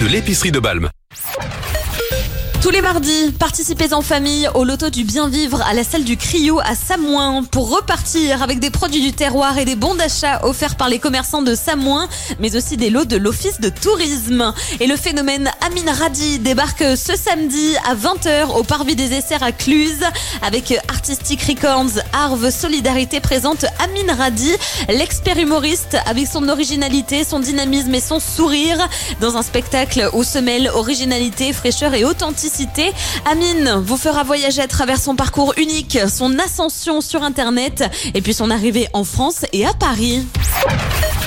l'épicerie de Balme. Tous les mardis, participez en famille au loto du bien vivre à la salle du Criou à Samoin pour repartir avec des produits du terroir et des bons d'achat offerts par les commerçants de Samoin, mais aussi des lots de l'office de tourisme. Et le phénomène Amin Radi débarque ce samedi à 20h au Parvis des Essers à Cluse avec Artistic Records. Arve Solidarité présente Amin Radi, l'expert humoriste avec son originalité, son dynamisme et son sourire dans un spectacle où se mêlent originalité, fraîcheur et authenticité. Amin vous fera voyager à travers son parcours unique, son ascension sur Internet et puis son arrivée en France et à Paris.